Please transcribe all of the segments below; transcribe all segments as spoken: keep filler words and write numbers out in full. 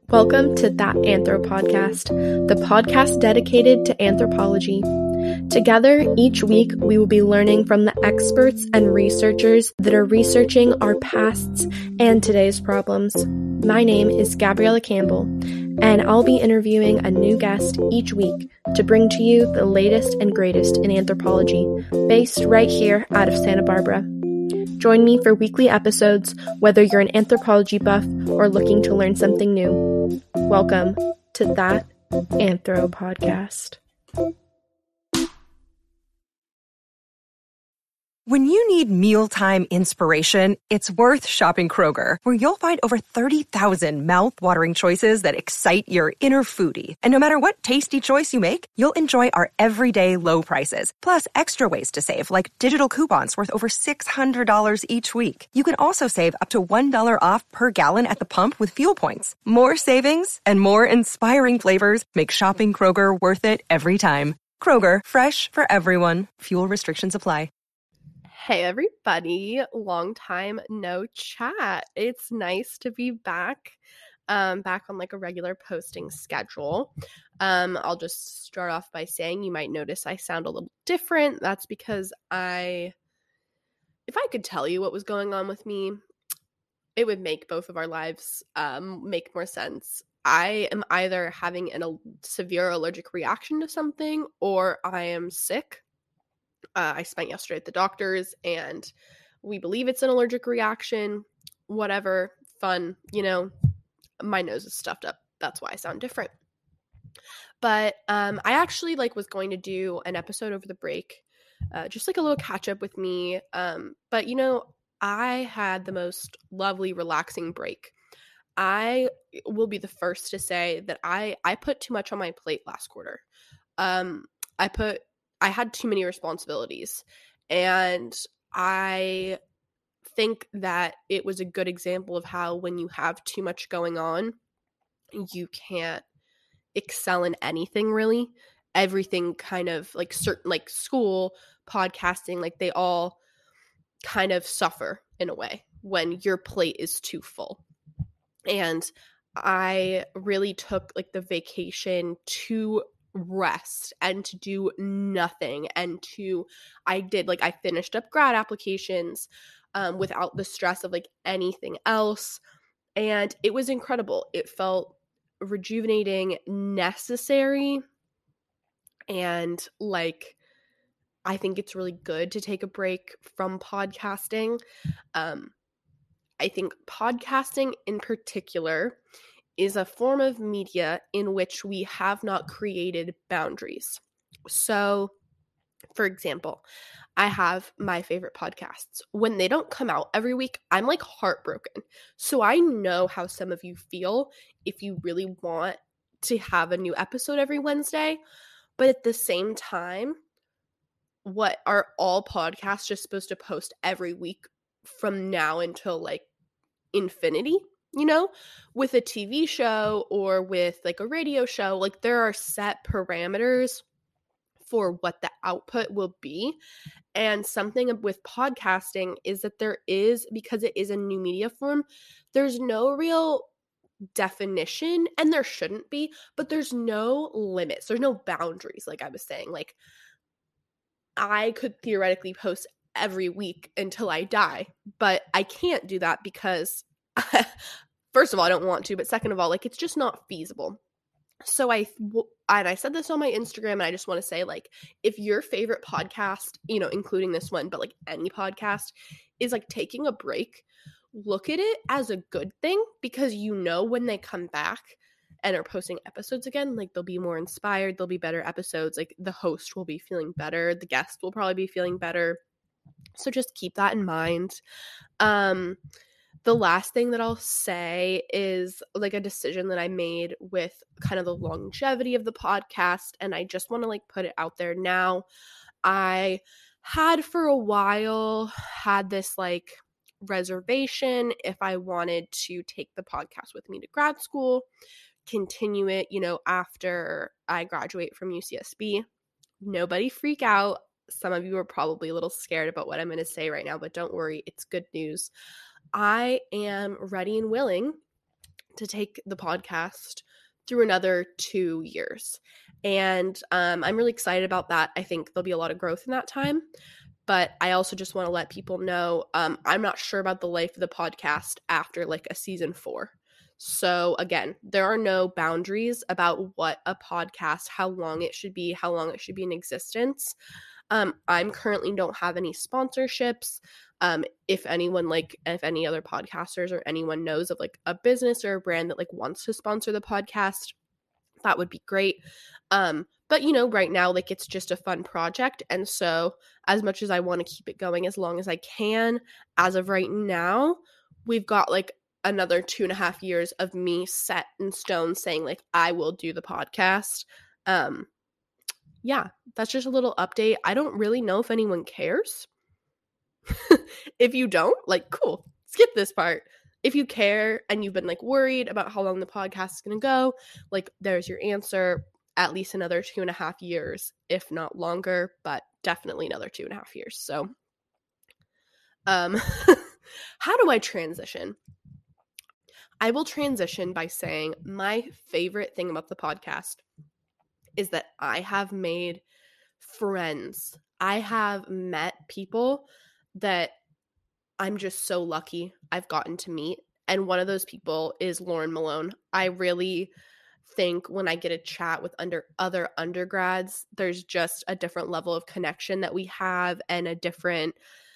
Welcome to That Anthro Podcast, the podcast dedicated to anthropology. Together, each week, we will be learning from the experts and researchers that are researching our pasts and today's problems. My name is Gabriella Campbell, and I'll be interviewing a new guest each week to bring to you the latest and greatest in anthropology, based right here out of Santa Barbara. Join me for weekly episodes, whether you're an anthropology buff or looking to learn something new. Welcome to That Anthro Podcast. When you need mealtime inspiration, it's worth shopping Kroger, where you'll find over thirty thousand mouth-watering choices that excite your inner foodie. And no matter what tasty choice you make, you'll enjoy our everyday low prices, plus extra ways to save, like digital coupons worth over six hundred dollars each week. You can also save up to one dollar off per gallon at the pump with fuel points. More savings and more inspiring flavors make shopping Kroger worth it every time. Kroger, fresh for everyone. Fuel restrictions apply. Hey everybody, long time no chat. It's nice to be back, um, back on like a regular posting schedule. Um, I'll just start off by saying you might notice I sound a little different. That's because I, if I could tell you what was going on with me, it would make both of our lives um, make more sense. I am either having an, a severe allergic reaction to something, or I am sick. Uh, I spent yesterday at the doctor's, and we believe it's an allergic reaction. Whatever, fun, you know, my nose is stuffed up. That's why I sound different. But um, I actually like was going to do an episode over the break, uh, just like a little catch up with me. Um, but, you know, I had the most lovely, relaxing break. I will be the first to say that I, I put too much on my plate last quarter. Um, I put I had too many responsibilities, and I think that it was a good example of how when you have too much going on, you can't excel in anything really. Everything kind of like certain, like school, podcasting, like they all kind of suffer in a way when your plate is too full. And I really took like the vacation to rest and to do nothing, and to I did like I finished up grad applications um, without the stress of like anything else, and it was incredible. It felt rejuvenating, necessary, and like I think it's really good to take a break from podcasting. um, I think podcasting in particular is a form of media in which we have not created boundaries. So, for example, I have my favorite podcasts. When they don't come out every week, I'm like heartbroken. So I know how some of you feel if you really want to have a new episode every Wednesday. But at the same time, what are all podcasts just supposed to post every week from now until like infinity? You know, with a T V show or with like a radio show, like there are set parameters for what the output will be. And something with podcasting is that there is, because it is a new media form, there's no real definition, and there shouldn't be, but there's no limits. There's no boundaries. Like I was saying, like I could theoretically post every week until I die, but I can't do that because first of all, I don't want to, but second of all, like it's just not feasible. So I, and I said this on my Instagram, and I just want to say, like, if your favorite podcast, you know, including this one, but like any podcast is like taking a break, look at it as a good thing, because you know when they come back and are posting episodes again, like they'll be more inspired, there'll be better episodes, like the host will be feeling better, the guest will probably be feeling better. So just keep that in mind. Um, The last thing that I'll say is like a decision that I made with kind of the longevity of the podcast, and I just want to like put it out there now. I had for a while had this like reservation if I wanted to take the podcast with me to grad school, continue it, you know, after I graduate from U C S B. Nobody freak out. Some of you are probably a little scared about what I'm going to say right now, but don't worry, it's good news. I am ready and willing to take the podcast through another two years. And um, I'm really excited about that. I think there'll be a lot of growth in that time. But I also just want to let people know um, I'm not sure about the life of the podcast after like a season four. So again, there are no boundaries about what a podcast, how long it should be, how long it should be in existence. Um, I'm currently don't have any sponsorships. Um, if anyone like, if any other podcasters or anyone knows of like a business or a brand that like wants to sponsor the podcast, that would be great. Um, but you know, right now, like it's just a fun project. And so as much as I want to keep it going as long as I can, as of right now, we've got like another two and a half years of me set in stone saying like, I will do the podcast. Um, yeah, that's just a little update. I don't really know if anyone cares. If you don't, like, cool, skip this part. If you care and you've been like worried about how long the podcast is going to go, like there's your answer. At least another two and a half years, if not longer, but definitely another two and a half years. So, um, how do I transition? I will transition by saying my favorite thing about the podcast is that I have made friends. I have met people that I'm just so lucky I've gotten to meet. And one of those people is Lauren Malone. I really think when I get a chat with under other undergrads, there's just a different level of connection that we have and a different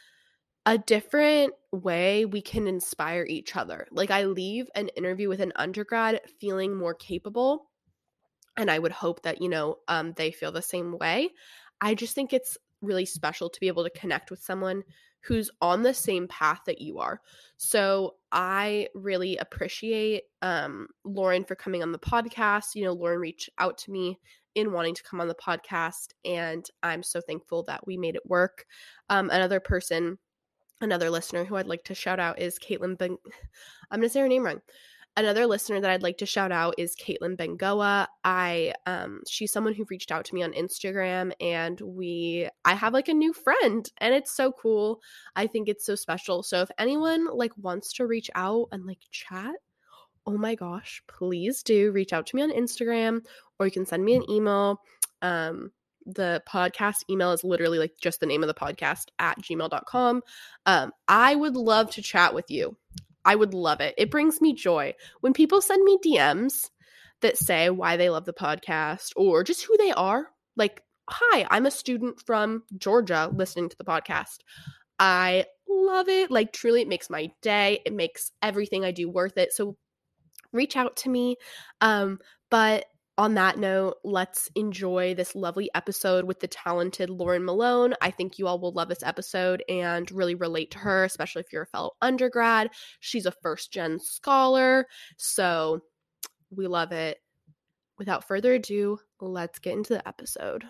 a different way we can inspire each other. Like I leave an interview with an undergrad feeling more capable, and I would hope that, you know, um, they feel the same way. I just think it's really special to be able to connect with someone who's on the same path that you are. So I really appreciate um, Lauren for coming on the podcast. You know, Lauren reached out to me in wanting to come on the podcast, and I'm so thankful that we made it work. Um, another person, another listener who I'd like to shout out is Caitlin Ben- I'm going to say her name wrong. Another listener that I'd like to shout out is Caitlin Bengoa. I, um, she's someone who reached out to me on Instagram, and we, I have like a new friend, and it's so cool. I think it's so special. So if anyone like wants to reach out and like chat, oh my gosh, please do reach out to me on Instagram, or you can send me an email. Um, the podcast email is literally like just the name of the podcast at gmail dot com. Um, I would love to chat with you. I would love it. It brings me joy when people send me D Ms that say why they love the podcast or just who they are. Like, hi, I'm a student from Georgia listening to the podcast. I love it. Like, truly, it makes my day. It makes everything I do worth it. So reach out to me. Um, but on that note, let's enjoy this lovely episode with the talented Lauren Malone. I think you all will love this episode and really relate to her, especially if you're a fellow undergrad. She's a first-gen scholar, so we love it. Without further ado, let's get into the episode.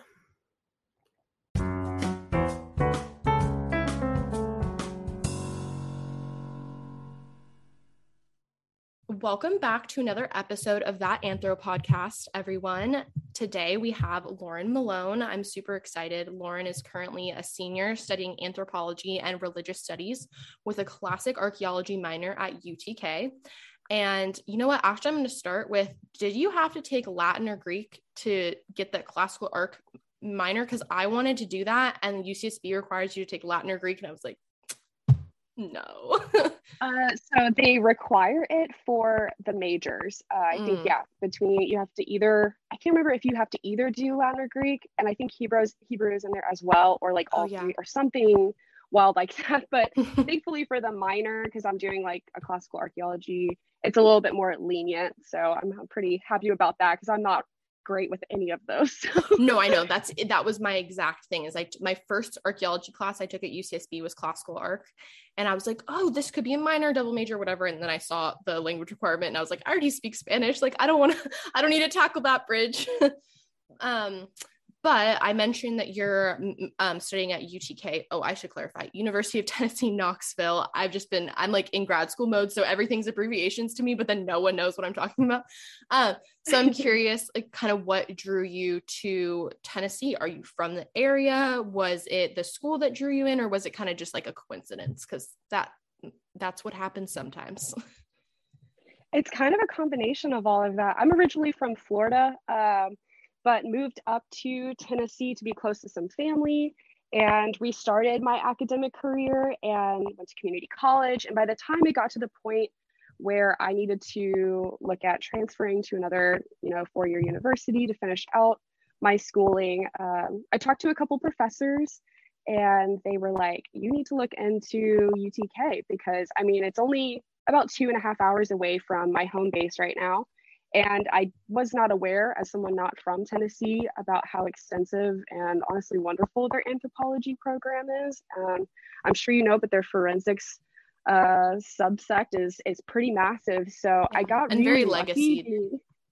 Welcome back to another episode of That Anthro Podcast, everyone. Today we have Lauren Malone. I'm super excited. Lauren is currently a senior studying anthropology and religious studies with a classic archaeology minor at U T K. And you know what? Actually, I'm going to start with, did you have to take Latin or Greek to get that classical arc minor? Because I wanted to do that, and U C S B requires you to take Latin or Greek, and I was like, no. uh, so they require it for the majors. Uh, I mm. think, yeah, between you have to either, I can't remember if you have to either do Latin or Greek, and I think Hebrew's, Hebrew is in there as well, or like all oh, yeah. three or something wild like that. But thankfully for the minor, because I'm doing like a classical archaeology, it's a little bit more lenient. So I'm, I'm pretty happy about that because I'm not great with any of those. No, I know that's that was my exact thing. Is like my first archaeology class I took at U C S B was classical arc, and I was like, oh, this could be a minor, double major, whatever. And then I saw the language requirement, and I was like, I already speak Spanish. Like, I don't want to, I don't need to tackle that bridge. um, but I mentioned that you're um, studying at U T K. Oh, I should clarify, University of Tennessee, Knoxville. I've just been, I'm like in grad school mode, so everything's abbreviations to me, but then no one knows what I'm talking about. Uh, so I'm curious, like, kind of what drew you to Tennessee? Are you from the area? Was it the school that drew you in, or was it kind of just like a coincidence? Because that, that's what happens sometimes. It's kind of a combination of all of that. I'm originally from Florida, um, but moved up to Tennessee to be close to some family and restarted my academic career and went to community college. And by the time it got to the point where I needed to look at transferring to another, you know, four-year university to finish out my schooling, um, I talked to a couple professors and they were like, you need to look into U T K because, I mean, it's only about two and a half hours away from my home base right now. And I was not aware, as someone not from Tennessee, about how extensive and honestly wonderful their anthropology program is. Um, I'm sure you know, but their forensics uh, subsect is is pretty massive. So yeah. I got and really very lucky. legacy.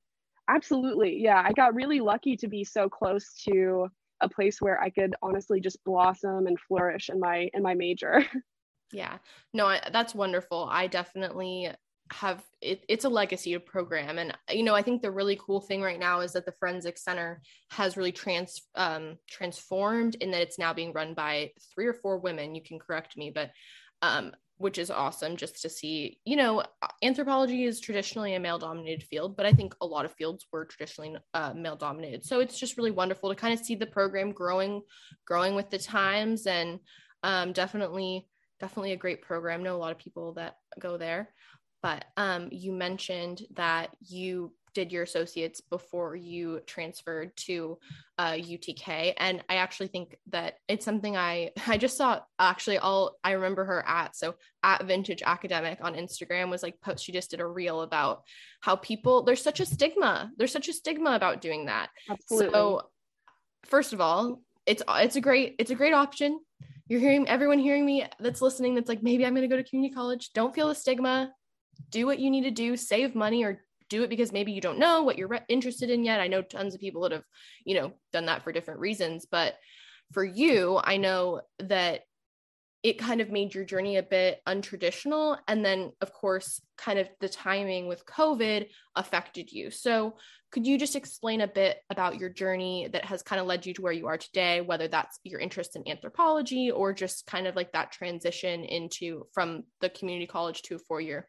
Absolutely, yeah. I got really lucky to be so close to a place where I could honestly just blossom and flourish in my in my major. Yeah, no, I, that's wonderful. I definitely have it, it's a legacy program. And, you know, I think the really cool thing right now is that the Forensic Center has really trans um, transformed in that it's now being run by three or four women. You can correct me, but um, which is awesome just to see, you know, anthropology is traditionally a male dominated field, but I think a lot of fields were traditionally uh, male dominated. So it's just really wonderful to kind of see the program growing, growing with the times, and um, definitely definitely a great program. I know a lot of people that go there, but um, you mentioned that you did your associates before you transferred to uh, U T K. And I actually think that it's something I, I just saw actually all, I remember her at, so at Vintage Academic on Instagram was like post, she just did a reel about how people, there's such a stigma. There's such a stigma about doing that. Absolutely. So first of all, it's, it's a great, it's a great option. You're hearing everyone hearing me that's listening that's like, maybe I'm going to go to community college. Don't feel the stigma. Do what you need to do, save money, or do it because maybe you don't know what you're re- interested in yet. I know tons of people that have, you know, done that for different reasons. But for you, I know that it kind of made your journey a bit untraditional. And then, of course, kind of the timing with COVID affected you. So could you just explain a bit about your journey that has kind of led you to where you are today, whether that's your interest in anthropology or just kind of like that transition into from the community college to a four-year?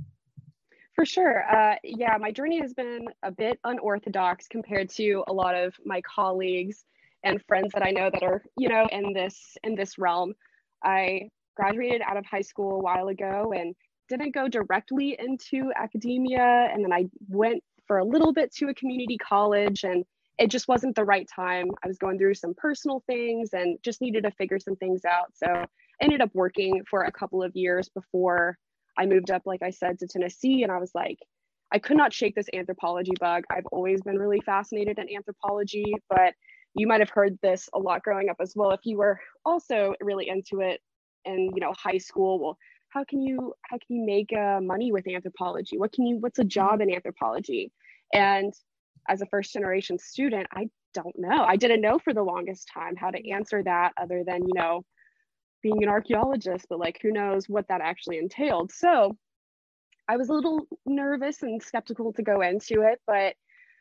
For sure. Uh, yeah, my journey has been a bit unorthodox compared to a lot of my colleagues and friends that I know that are, you know, in this in this realm. I graduated out of high school a while ago and didn't go directly into academia. And then I went for a little bit to a community college, and it just wasn't the right time. I was going through some personal things and just needed to figure some things out. So I ended up working for a couple of years before I moved up, like I said, to Tennessee. And I was like, I could not shake this anthropology bug. I've always been really fascinated in anthropology, but you might have heard this a lot growing up as well. If you were also really into it in, you know, high school, well, how can you, how can you make uh, money with anthropology? What can you, what's a job in anthropology? And as a first generation student, I don't know. I didn't know for the longest time how to answer that other than, you know, being an archaeologist, but like, who knows what that actually entailed. So I was a little nervous and skeptical to go into it, but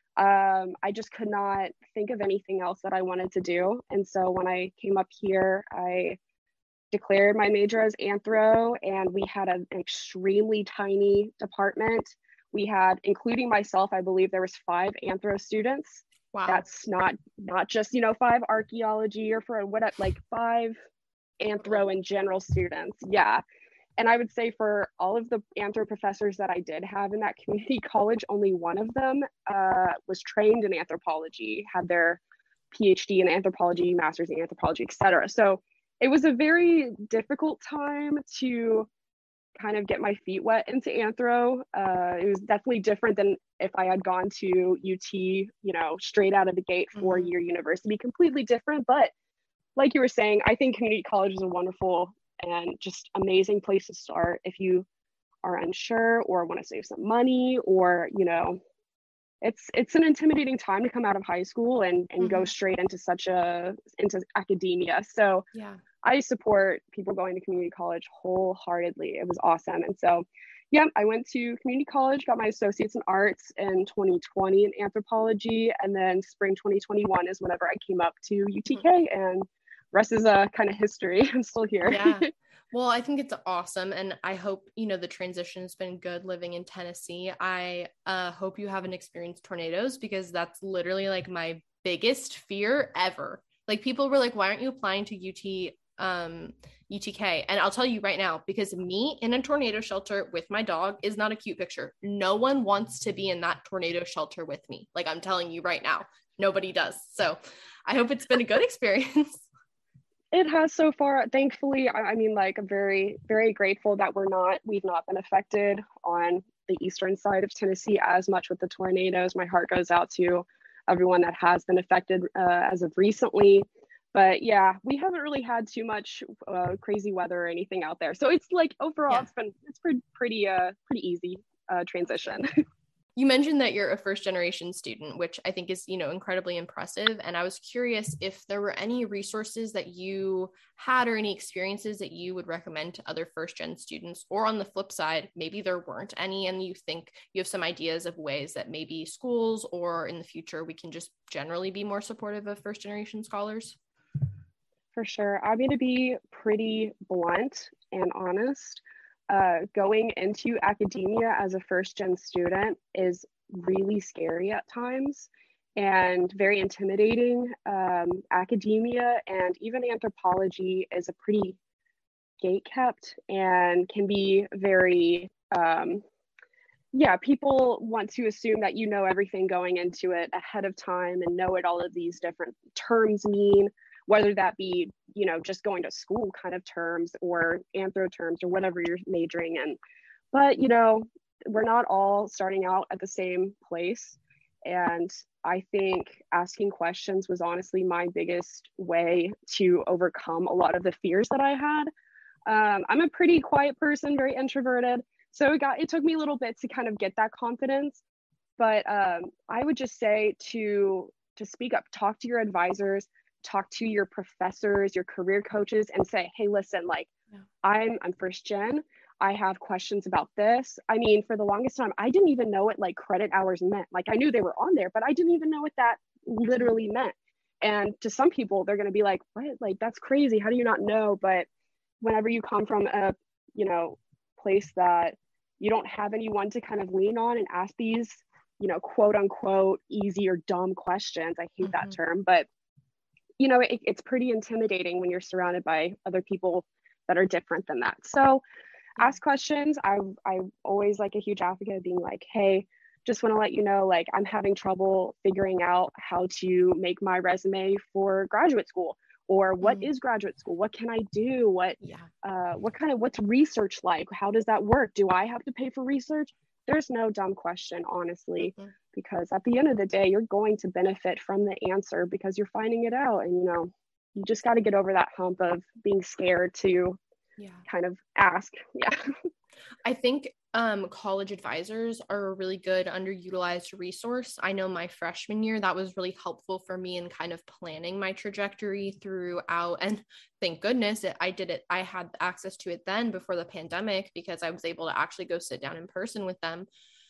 um, I just could not think of anything else that I wanted to do. And so when I came up here, I declared my major as anthro, and we had an extremely tiny department. We had, including myself, I believe there was five anthro students. Wow. That's not not just, you know, five archaeology or for what, like five anthro and general students. Yeah. And I would say for all of the anthro professors that I did have in that community college, only one of them uh, was trained in anthropology, had their PhD in anthropology, master's in anthropology, et cetera. So it was a very difficult time to kind of get my feet wet into anthro. Uh, it was definitely different than if I had gone to U T, you know, straight out of the gate, four-year mm-hmm. university, completely different. But like you were saying, I think community college is a wonderful and just amazing place to start if you are unsure or want to save some money, or, you know, it's it's an intimidating time to come out of high school and and mm-hmm. go straight into such a into academia. So yeah, I support people going to community college wholeheartedly. It was awesome. And so yeah, I went to community college, got my associates in arts in twenty twenty in anthropology, and then spring twenty twenty-one is whenever I came up to U T K, mm-hmm. and rest is a uh, kind of history. I'm still here. Yeah. Well, I think it's awesome. And I hope, you know, the transition has been good living in Tennessee. I uh, hope you haven't experienced tornadoes because that's literally like my biggest fear ever. Like people were like, why aren't you applying to U T um U T K? And I'll tell you right now, because me in a tornado shelter with my dog is not a cute picture. No one wants to be in that tornado shelter with me. Like I'm telling you right now, nobody does. So I hope it's been a good experience. It has so far, thankfully. I, I mean, like, I'm very, very grateful that we're not, we've not been affected on the eastern side of Tennessee as much with the tornadoes. My heart goes out to everyone that has been affected uh, as of recently. But yeah, we haven't really had too much uh, crazy weather or anything out there. So it's like overall, yeah. it's been it's pretty pretty uh pretty easy uh, transition. You mentioned that you're a first generation student, which I think is, you know, incredibly impressive. And I was curious if there were any resources that you had or any experiences that you would recommend to other first gen students, or on the flip side, maybe there weren't any and you think you have some ideas of ways that maybe schools or in the future we can just generally be more supportive of first generation scholars. For sure. I'm going to be pretty blunt and honest. Uh, going into academia as a first gen student is really scary at times and very intimidating. Um, academia and even anthropology is a pretty gate-kept and can be very, um, yeah, people want to assume that you know everything going into it ahead of time and know what all of these different terms mean, whether that be, you know, just going to school kind of terms or anthro terms or whatever you're majoring in. But, you know, we're not all starting out at the same place. And I think asking questions was honestly my biggest way to overcome a lot of the fears that I had. Um, I'm a pretty quiet person, very introverted. So it got, it took me a little bit to kind of get that confidence. But um, I would just say to, to speak up, talk to your advisors, talk to your professors, your career coaches, and say, hey, listen, like yeah. I'm I'm first gen. I have questions about this. I mean, for the longest time, I didn't even know what like credit hours meant. Like I knew they were on there, but I didn't even know what that literally meant. And to some people, they're going to be like, what? Like, that's crazy. How do you not know? But whenever you come from a, you know, place that you don't have anyone to kind of lean on and ask these, you know, quote unquote, easy or dumb questions. I hate mm-hmm. that term, but you know, it, it's pretty intimidating when you're surrounded by other people that are different than that. So ask questions. I I always like a huge advocate of being like, hey, just want to let you know, like I'm having trouble figuring out how to make my resume for graduate school, or what mm. is graduate school? What can I do? What, yeah. uh, what kind of, what's research like? How does that work? Do I have to pay for research? There's no dumb question, honestly, mm-hmm. because at the end of the day, you're going to benefit from the answer because you're finding it out. And, you know, you just got to get over that hump of being scared to yeah. kind of ask. Yeah. I think um, college advisors are a really good underutilized resource. I know my freshman year, that was really helpful for me in kind of planning my trajectory throughout. And thank goodness it, I did it. I had access to it then before the pandemic because I was able to actually go sit down in person with them.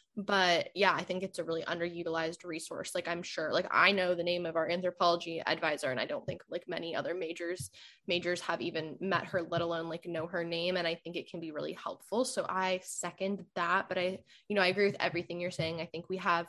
But yeah, I think it's a really underutilized resource. Like I'm sure, like I know the name of our anthropology advisor, and I don't think like many other majors majors have even met her, let alone like know her name. And I think it can be really helpful. So I second that. But I, you know, I agree with everything you're saying. I think we have,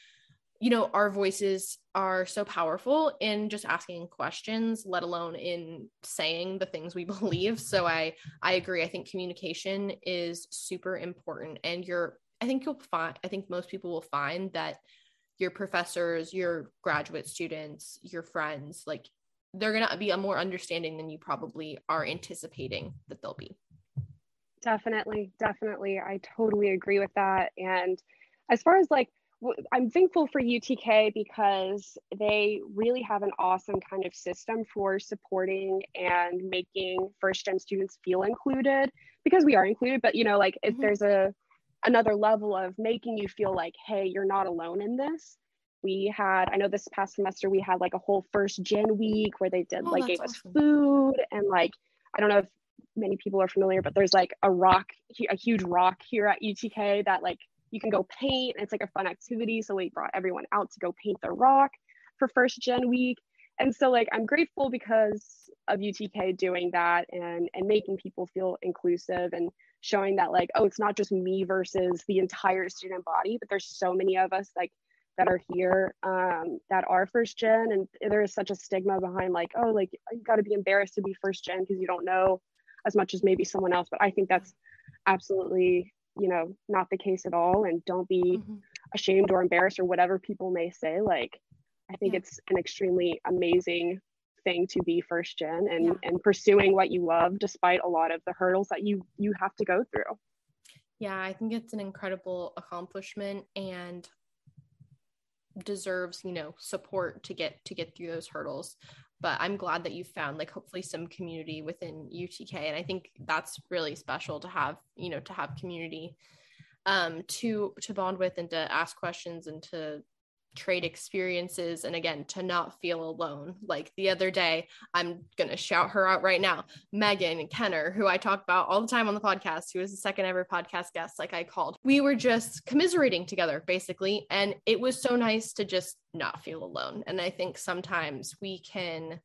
you know, our voices are so powerful in just asking questions, let alone in saying the things we believe. So I, I agree. I think communication is super important, and you're I think you'll find, I think most people will find that your professors, your graduate students, your friends, like they're going to be a more understanding than you probably are anticipating that they'll be. Definitely. Definitely. I totally agree with that. And as far as like, I'm thankful for U T K because they really have an awesome kind of system for supporting and making first gen students feel included, because we are included, but you know, like if mm-hmm. there's a, another level of making you feel like, hey, you're not alone in this. We had, I know this past semester, we had like a whole first gen week where they did oh, like gave awesome. us food, and like, I don't know if many people are familiar, but there's like a rock, a huge rock here at U T K that like you can go paint. It's like a fun activity. So we brought everyone out to go paint the rock for first gen week. and so like I'm grateful because of U T K doing that and and making people feel inclusive and showing that like, oh, it's not just me versus the entire student body, but there's so many of us like that are here um, that are first gen, and there is such a stigma behind like, oh, like you got to be embarrassed to be first gen because you don't know as much as maybe someone else. But I think that's absolutely, you know, not the case at all. And don't be mm-hmm. ashamed or embarrassed or whatever people may say. Like, I think yeah. it's an extremely amazing thing to be first gen and yeah. and pursuing what you love despite a lot of the hurdles that you you have to go through. Yeah, I think it's an incredible accomplishment and deserves, you know, support to get to get through those hurdles. But I'm glad that you found like hopefully some community within U T K, and I think that's really special to have, you know, to have community um to to bond with and to ask questions and to trade experiences, and again to not feel alone. Like the other day, I'm gonna shout her out right now, Megan Kenner, who I talk about all the time on the podcast, who was the second ever podcast guest, like I called. We were just commiserating together basically, and it was so nice to just not feel alone. And I think sometimes we can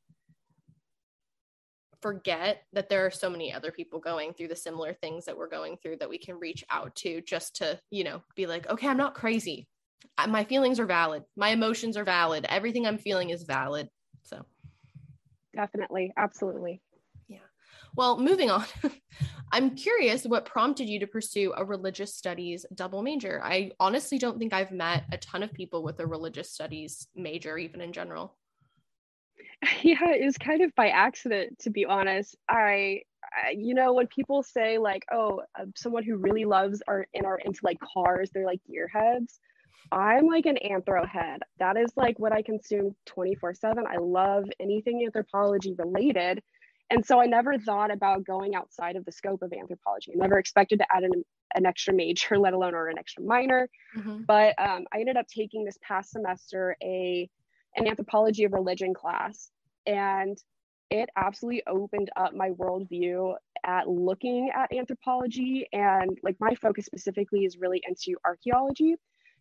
forget that there are so many other people going through the similar things that we're going through that we can reach out to, just to, you know, be like, okay, I'm not crazy. My feelings are valid. My emotions are valid. Everything I'm feeling is valid. So definitely. Absolutely. Yeah. Well, moving on, I'm curious what prompted you to pursue a religious studies double major. I honestly don't think I've met a ton of people with a religious studies major, even in general. Yeah, it was kind of by accident, to be honest. I, I you know, when people say like, oh, uh, someone who really loves or and are into like cars, they're like gearheads. I'm like an anthro head. That is like what I consume twenty-four seven. I love anything anthropology related. And so I never thought about going outside of the scope of anthropology. I never expected to add an, an extra major, let alone or an extra minor. Mm-hmm. But um, I ended up taking this past semester a an anthropology of religion class. And it absolutely opened up my worldview at looking at anthropology. And like my focus specifically is really into archaeology.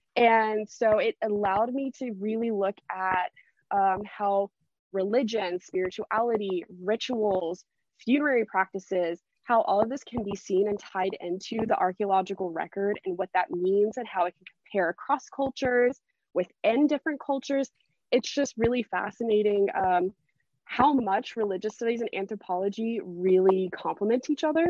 And so it allowed me to really look at um, how religion, spirituality, rituals, funerary practices, how all of this can be seen and tied into the archaeological record and what that means and how it can compare across cultures, within different cultures. It's just really fascinating um, how much religious studies and anthropology really complement each other.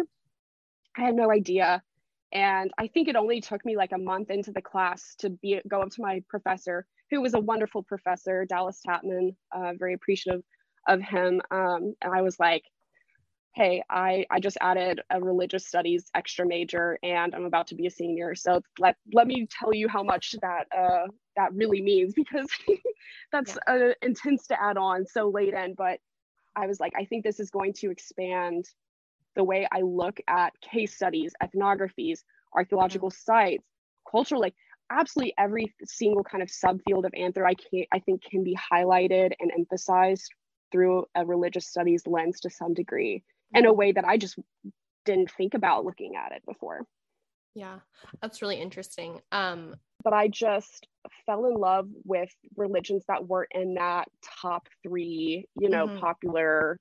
I had no idea. And I think it only took me like a month into the class to be go up to my professor, who was a wonderful professor, Dallas Tapman, uh, very appreciative of him. Um, and I was like, hey, I, I just added a religious studies extra major and I'm about to be a senior. So let, let me tell you how much that uh, that really means, because that's yeah. uh, intense to add on so late in. But I was like, I think this is going to expand the way I look at case studies, ethnographies, archaeological mm-hmm. sites, cultural, like absolutely every single kind of subfield of anthro, I, can, I think can be highlighted and emphasized through a religious studies lens to some degree, mm-hmm. in a way that I just didn't think about looking at it before. Yeah, that's really interesting. Um, but I just fell in love with religions that were in that top three, you know, mm-hmm. popular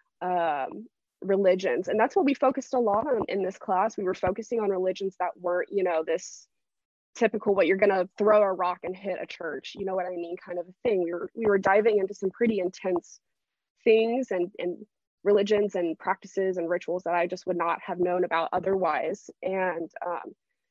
um, religions. And that's what we focused a lot on in this class. We were focusing on religions that weren't, you know, this typical, what you're going to throw a rock and hit a church, you know what I mean, kind of a thing. We were, we were diving into some pretty intense things and, and religions and practices and rituals that I just would not have known about otherwise. And um,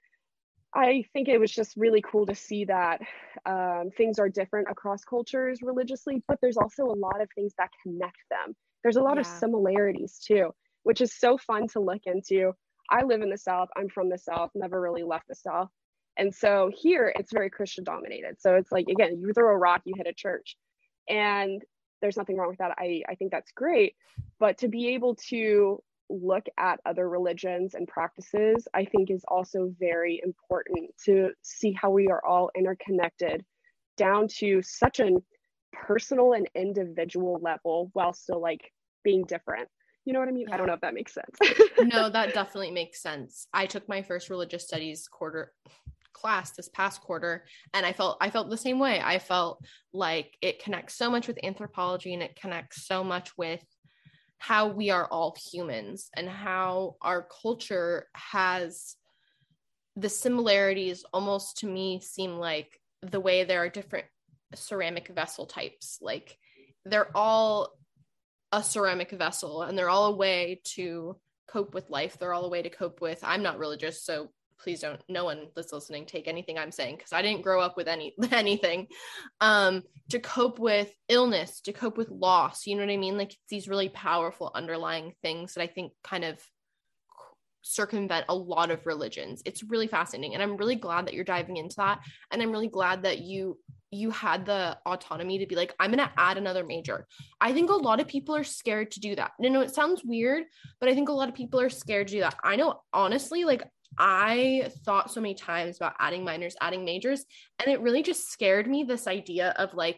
I think it was just really cool to see that um, things are different across cultures religiously, but there's also a lot of things that connect them. There's a lot yeah. of similarities too, which is so fun to look into. I live in the South. I'm from the South, never really left the South. And so here it's very Christian dominated. So it's like, again, you throw a rock, you hit a church. And there's nothing wrong with that. I, I think that's great. But to be able to look at other religions and practices, I think is also very important to see how we are all interconnected down to such a personal and individual level while still like being different. You know what I mean? Yeah. I don't know if that makes sense. No, that definitely makes sense. I took my first religious studies quarter class this past quarter, and I felt I felt the same way. I felt like it connects so much with anthropology, and it connects so much with how we are all humans and how our culture has the similarities almost to me seem like the way there are different ceramic vessel types. Like they're all a ceramic vessel and they're all a way to cope with life. They're all a way to cope with, I'm not religious, so please don't, no one that's listening, take anything I'm saying, because I didn't grow up with any anything, um, to cope with illness, to cope with loss. You know what I mean? Like it's these really powerful underlying things that I think kind of circumvent a lot of religions. It's really fascinating. And I'm really glad that you're diving into that. And I'm really glad that you you had the autonomy to be like, I'm going to add another major. I think a lot of people are scared to do that. You know, it sounds weird, but I think a lot of people are scared to do that. I know, honestly, like I thought so many times about adding minors, adding majors, and it really just scared me, this idea of like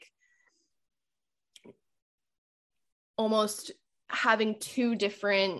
almost having two different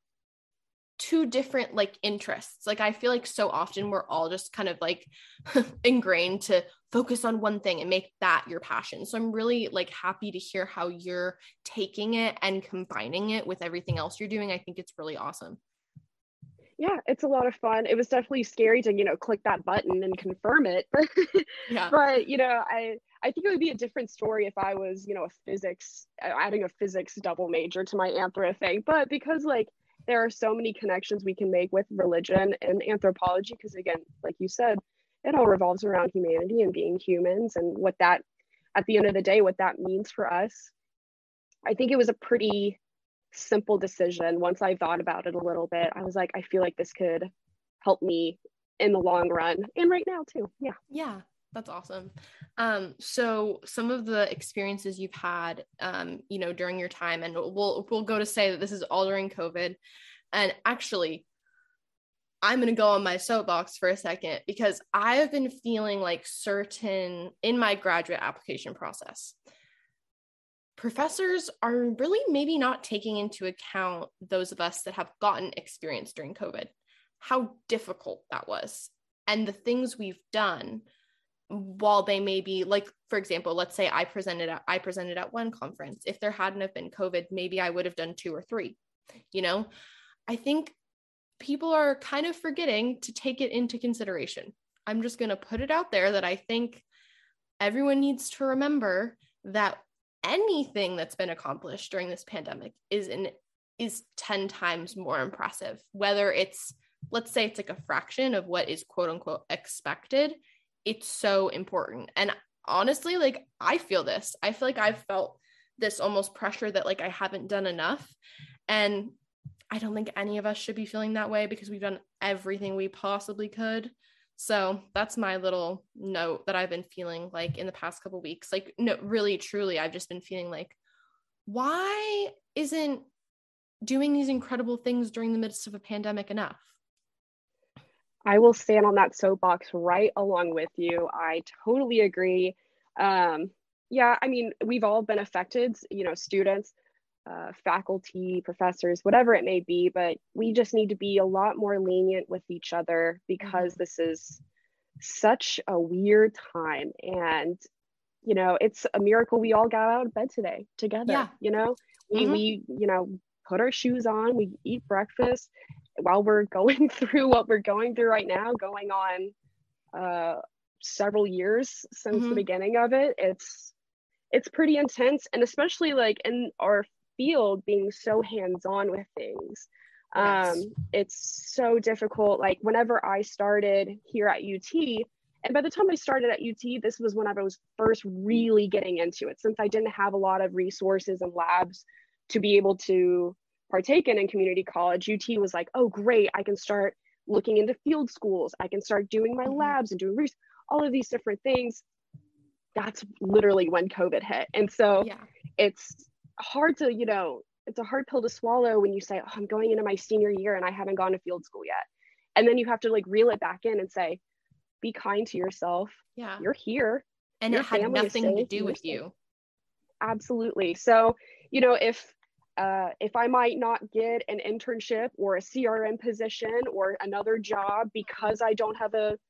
two different like interests. Like I feel like so often we're all just kind of like ingrained to focus on one thing and make that your passion. So I'm really like happy to hear how you're taking it and combining it with everything else you're doing. I think it's really awesome. Yeah, it's a lot of fun. It was definitely scary to, you know, click that button and confirm it. Yeah. But, you know, I I think it would be a different story if I was, you know, a physics, adding a physics double major to my anthro thing. But because like there are so many connections we can make with religion and anthropology, because again, like you said, it all revolves around humanity and being humans and what that, at the end of the day, what that means for us. I think it was a pretty simple decision. Once I thought about it a little bit, I was like, I feel like this could help me in the long run and right now too. Yeah. Yeah. That's awesome. Um, so some of the experiences you've had, um, you know, during your time, and we'll, we'll go to say that this is all during COVID. And actually, I'm going to go on my soapbox for a second, because I have been feeling like certain in my graduate application process, professors are really maybe not taking into account those of us that have gotten experience during COVID, how difficult that was, and the things we've done. While they may be like, for example, let's say I presented at, I presented at one conference. If there hadn't have been COVID, maybe I would have done two or three, you know. I think people are kind of forgetting to take it into consideration. I'm just going to put it out there that I think everyone needs to remember that anything that's been accomplished during this pandemic is in is ten times more impressive, whether it's, let's say it's like a fraction of what is quote unquote expected. It's so important. And honestly, like I feel this, I feel like I've felt this almost pressure that like I haven't done enough. And I don't think any of us should be feeling that way, because we've done everything we possibly could. So that's my little note that I've been feeling like in the past couple of weeks. Like, no, really, truly, I've just been feeling like, why isn't doing these incredible things during the midst of a pandemic enough? I will stand on that soapbox right along with you. I totally agree. Um, yeah, I mean, we've all been affected, you know, students, uh, faculty, professors, whatever it may be, but we just need to be a lot more lenient with each other, because mm-hmm. this is such a weird time. And, you know, it's a miracle we all got out of bed today together. Yeah. You know, we, mm-hmm. we, you know, put our shoes on, we eat breakfast while we're going through what we're going through right now, going on uh, several years since mm-hmm. the beginning of it. It's, it's pretty intense. And especially like in our field, being so hands-on with things. Yes. Um, it's so difficult. Like whenever I started here at U T, and by the time I started at U T, this was when I was first really getting into it, since I didn't have a lot of resources and labs to be able to partake in in community college. U T was like, oh, great, I can start looking into field schools. I can start doing my mm-hmm. labs and doing research, all of these different things. That's literally when COVID hit. And so yeah. it's hard to, you know, it's a hard pill to swallow when you say, oh, I'm going into my senior year and I haven't gone to field school yet. And then you have to like reel it back in and say, be kind to yourself. Yeah. You're here. And Your it had nothing to do with you. Absolutely. So, you know, if Uh, if I might not get an internship or a C R M position or another job because I don't have a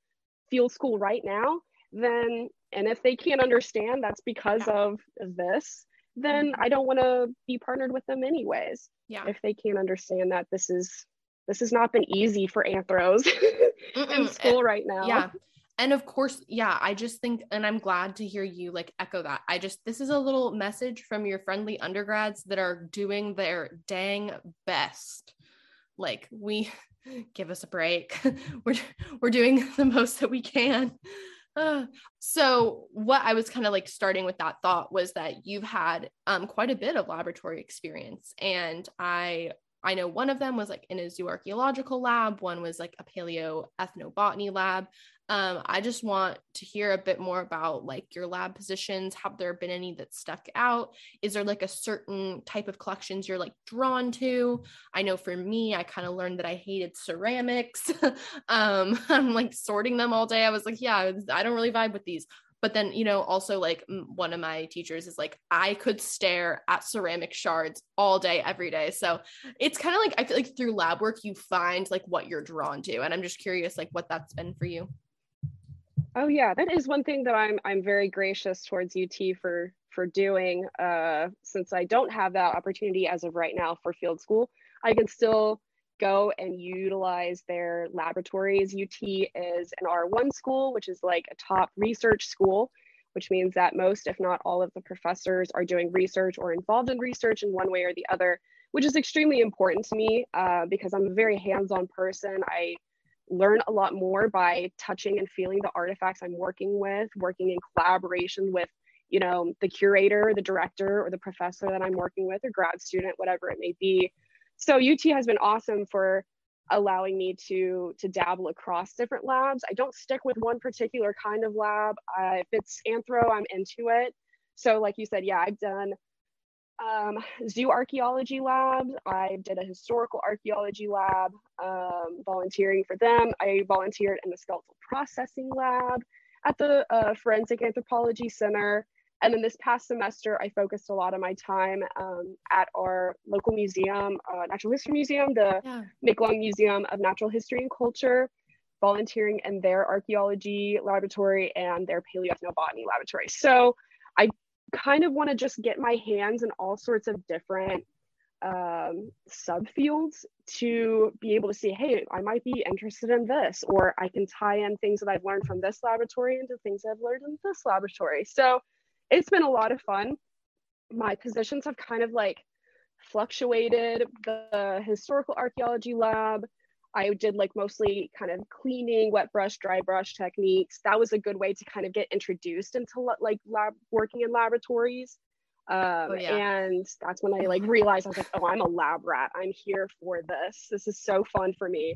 field school right now, then, and if they can't understand that's because Yeah. of this, then Mhm. I don't want to be partnered with them anyways. Yeah. If they can't understand that this is, this has not been easy for anthros in Mm-mm. school right now. Yeah. And of course, yeah, I just think, and I'm glad to hear you like echo that. I just, this is a little message from your friendly undergrads that are doing their dang best. Like, we give us a break. we're, we're doing the most that we can. Uh, so what I was kind of like starting with that thought was that you've had um, quite a bit of laboratory experience. And I I know one of them was like in a zooarchaeological lab. One was like a paleoethnobotany lab. Um, I just want to hear a bit more about like your lab positions. Have there been any that stuck out? Is there like a certain type of collections you're like drawn to? I know for me, I kind of learned that I hated ceramics. um, I'm like sorting them all day. I was like, yeah, I don't really vibe with these. But then, you know, also like one of my teachers is like, I could stare at ceramic shards all day, every day. So it's kind of like, I feel like through lab work, you find like what you're drawn to. And I'm just curious, like what that's been for you. Oh yeah, that is one thing that I'm I'm very gracious towards U T for for doing. Uh, since I don't have that opportunity as of right now for field school, I can still go and utilize their laboratories. U T is an R one school, which is like a top research school, which means that most, if not all of the professors are doing research or involved in research in one way or the other, which is extremely important to me uh, because I'm a very hands-on person. I learn a lot more by touching and feeling the artifacts I'm working with, working in collaboration with, you know, the curator, the director, or the professor that I'm working with, or grad student, whatever it may be. So U T has been awesome for allowing me to to dabble across different labs. I don't stick with one particular kind of lab. Uh, if it's anthro, I'm into it. So like you said, yeah, I've done um, zoo archaeology labs. I did a historical archaeology lab, um, volunteering for them. I volunteered in the skeletal processing lab at the uh, Forensic Anthropology Center. And then this past semester, I focused a lot of my time um, at our local museum, uh, Natural History Museum, the Yeah. Miquelon Museum of Natural History and Culture, volunteering in their archaeology laboratory and their paleoethnobotany laboratory. So I kind of want to just get my hands in all sorts of different um, subfields to be able to see, hey, I might be interested in this, or I can tie in things that I've learned from this laboratory into things I've learned in this laboratory. So it's been a lot of fun. My positions have kind of like fluctuated. The historical archaeology lab, I did like mostly kind of cleaning, wet brush, dry brush techniques. That was a good way to kind of get introduced into like lab working in laboratories. Um, Oh, yeah. And that's when I like realized I was like, oh, I'm a lab rat. I'm here for this. This is so fun for me.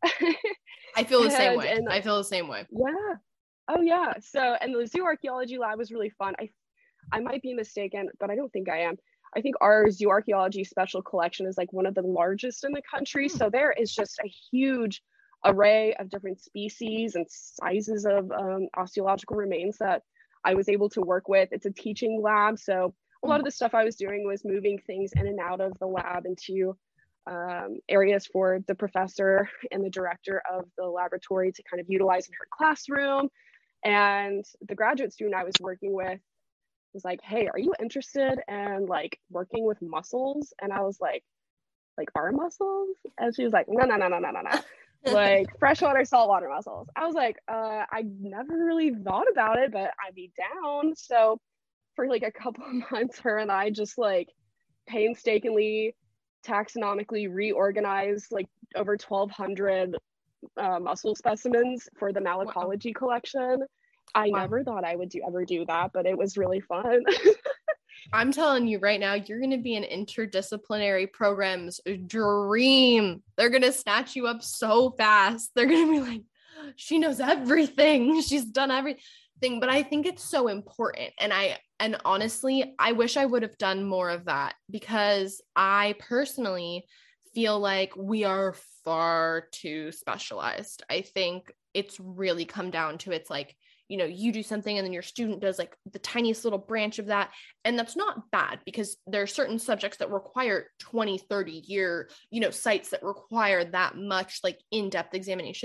I feel the same And- way. and- I feel the same way. Yeah. Oh yeah. So, and the zoo archaeology lab was really fun. I, I might be mistaken, but I don't think I am. I think our zoo archaeology special collection is like one of the largest in the country. Hmm. So there is just a huge array of different species and sizes of um, osteological remains that I was able to work with. It's a teaching lab. So a lot of the stuff I was doing was moving things in and out of the lab into um, areas for the professor and the director of the laboratory to kind of utilize in her classroom. And the graduate student I was working with was like, hey, are you interested in like working with mussels? And I was like, like our mussels? And she was like, no, no, no, no, no, no, no. Like freshwater, saltwater mussels. I was like, uh, I never really thought about it, but I'd be down. So for like a couple of months, her and I just like painstakingly taxonomically reorganized like over twelve hundred uh, mussel specimens for the malacology wow. collection. I wow. never thought I would do ever do that, but it was really fun. I'm telling you right now, you're going to be an interdisciplinary program's dream. They're going to snatch you up so fast. They're going to be like, she knows everything. She's done everything. But I think it's so important. And I, and honestly, I wish I would have done more of that, because I personally feel like we are far too specialized. I think it's really come down to, it's like, you know, you do something and then your student does like the tiniest little branch of that. And that's not bad, because there are certain subjects that require twenty, thirty year, you know, sites that require that much like in-depth examination.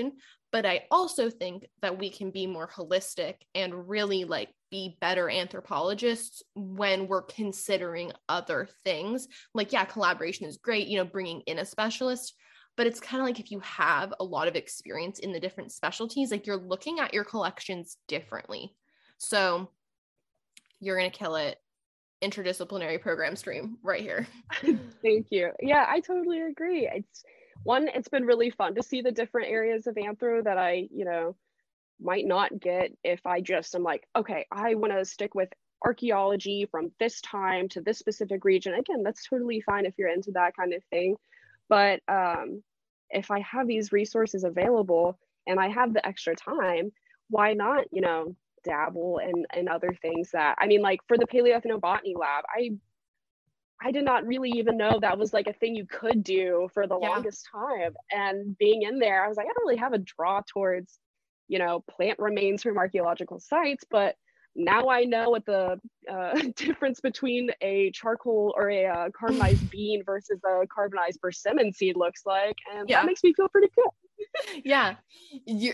But I also think that we can be more holistic and really like be better anthropologists when we're considering other things. Like, yeah, collaboration is great, you know, bringing in a specialist, but it's kind of like if you have a lot of experience in the different specialties, like you're looking at your collections differently. So you're going to kill it. Interdisciplinary program stream right here. Thank you. Yeah, I totally agree. It's one, it's been really fun to see the different areas of anthro that I, you know, might not get if I just am like, okay, I want to stick with archaeology from this time to this specific region. Again, that's totally fine if you're into that kind of thing. But um, if I have these resources available and I have the extra time, why not, you know, dabble in, in other things that, I mean, like for the paleoethnobotany lab, I I did not really even know that was like a thing you could do for the yeah. longest time. And being in there, I was like, I don't really have a draw towards, you know, plant remains from archaeological sites, but now I know what the uh, difference between a charcoal or a uh, carbonized bean versus a carbonized persimmon seed looks like. And yeah. that makes me feel pretty good. Yeah. You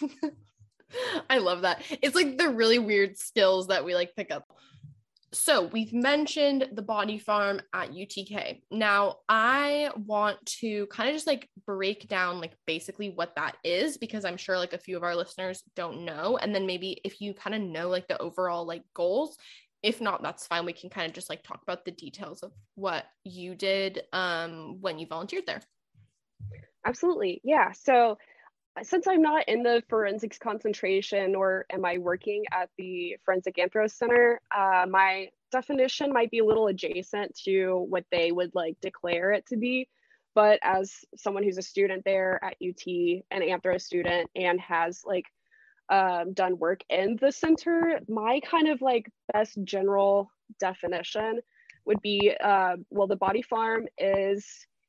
I love that. It's like the really weird skills that we like pick up. So we've mentioned the body farm at U T K. Now I want to kind of just like break down like basically what that is, because I'm sure like a few of our listeners don't know. And then maybe if you kind of know like the overall like goals, if not, that's fine. We can kind of just like talk about the details of what you did um, when you volunteered there. Absolutely. Yeah. So since I'm not in the forensics concentration, or am I working at the Forensic Anthro Center, uh, my definition might be a little adjacent to what they would like declare it to be. But as someone who's a student there at U T, an anthro student, and has like um, done work in the center, my kind of like best general definition would be, uh, well, the body farm is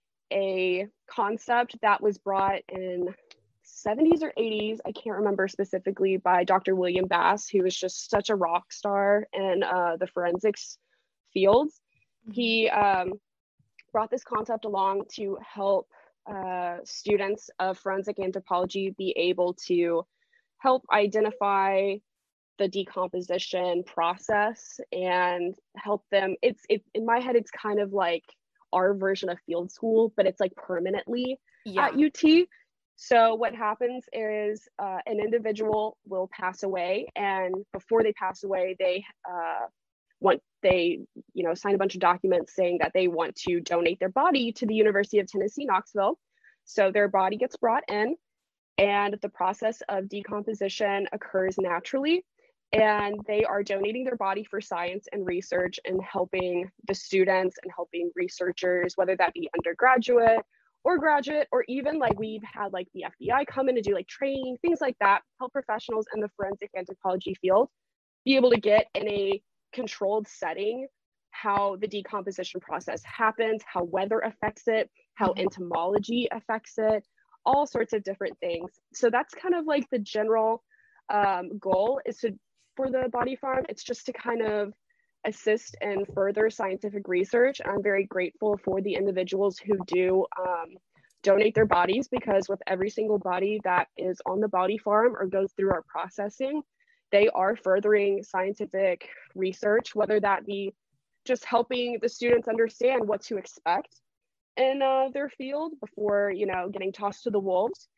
a concept that was brought in seventies or eighties, I can't remember specifically, by Doctor William Bass, who was just such a rock star in uh, the forensics fields. Mm-hmm. He um, brought this concept along to help uh, students of forensic anthropology be able to help identify the decomposition process and help them. It's it, in my head, it's kind of like our version of field school, but it's like permanently yeah. at U T. So what happens is uh, an individual will pass away, and before they pass away, they uh, want they you know sign a bunch of documents saying that they want to donate their body to the University of Tennessee, Knoxville. So their body gets brought in, and the process of decomposition occurs naturally, and they are donating their body for science and research and helping the students and helping researchers, whether that be undergraduate or graduate, or even like we've had like the F B I come in to do like training, things like that, help professionals in the forensic anthropology field be able to get in a controlled setting how the decomposition process happens, how weather affects it, how mm-hmm. entomology affects it, all sorts of different things. So that's kind of like the general um, goal is to, for the body farm, it's just to kind of assist in further scientific research. I'm very grateful for the individuals who do um, donate their bodies, because with every single body that is on the body farm or goes through our processing, they are furthering scientific research, whether that be just helping the students understand what to expect in uh, their field before, you know, getting tossed to the wolves,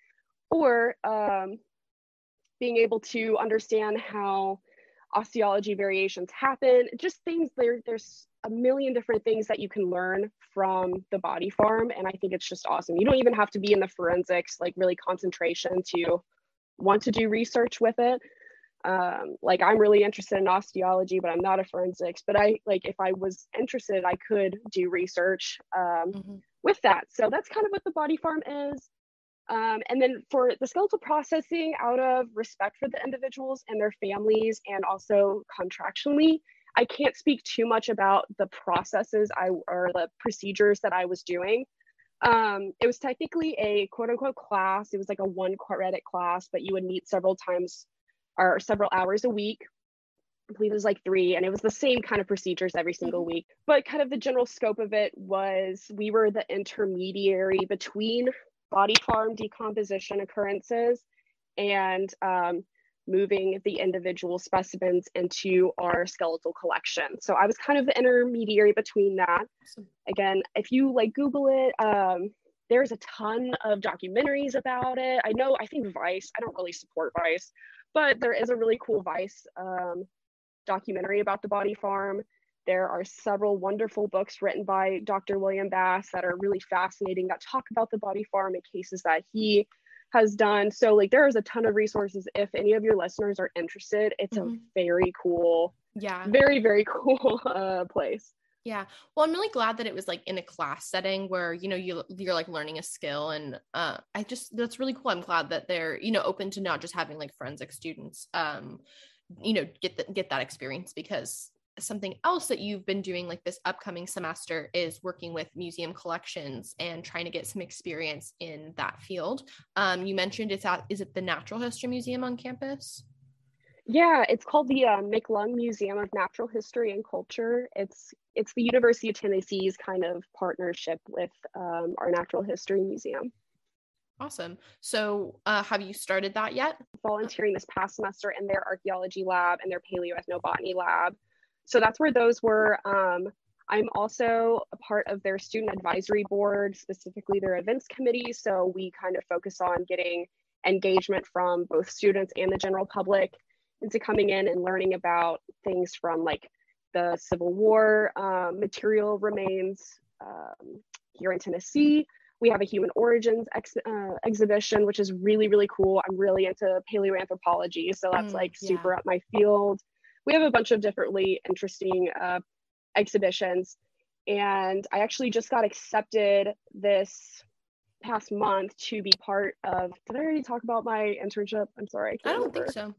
or um, being able to understand how osteology variations happen, just things there. There's a million different things that you can learn from the body farm. And I think it's just awesome. You don't even have to be in the forensics, like really concentration, to want to do research with it. Um, like I'm really interested in osteology, but I'm not a forensics, but I like, if I was interested, I could do research um, mm-hmm. with that. So that's kind of what the body farm is. Um, and then for the skeletal processing, out of respect for the individuals and their families, and also contractually, I can't speak too much about the processes I or the procedures that I was doing. Um, it was technically a quote unquote class. It was like a one credit class, but you would meet several times or several hours a week. I believe it was like three, and it was the same kind of procedures every single week. But kind of the general scope of it was we were the intermediary between body farm decomposition occurrences and um, moving the individual specimens into our skeletal collection. So I was kind of the intermediary between that. Again, if you like Google it, um, there's a ton of documentaries about it. I know, I think Vice, I don't really support Vice, but there is a really cool Vice um, documentary about the Body Farm. There are several wonderful books written by Doctor William Bass that are really fascinating, that talk about the Body Farm and cases that he has done. So like there is a ton of resources. If any of your listeners are interested, it's mm-hmm. a very cool, yeah, very, very cool uh, place. Yeah. Well, I'm really glad that it was like in a class setting where, you know, you, you're like learning a skill, and uh, I just, that's really cool. I'm glad that they're, you know, open to not just having like forensic students, um, you know, get the, get that experience, because something else that you've been doing like this upcoming semester is working with museum collections and trying to get some experience in that field. Um, you mentioned it's at, is it the Natural History Museum on campus? Yeah, it's called the uh, McLung Museum of Natural History and Culture. It's it's the University of Tennessee's kind of partnership with um, our Natural History Museum. Awesome. So uh, have you started that yet? Volunteering this past semester in their archaeology lab and their paleoethnobotany lab. So that's where those were. Um, I'm also a part of their student advisory board, specifically their events committee. So we kind of focus on getting engagement from both students and the general public into coming in and learning about things from like the Civil War um, material remains um, here in Tennessee. We have a human origins ex uh, exhibition, which is really, really cool. I'm really into paleoanthropology, so that's mm, like super yeah. up my field. We have a bunch of differently interesting uh, exhibitions. And I actually just got accepted this past month to be part of, did I already talk about my internship? I'm sorry. I, can't I don't remember. think so.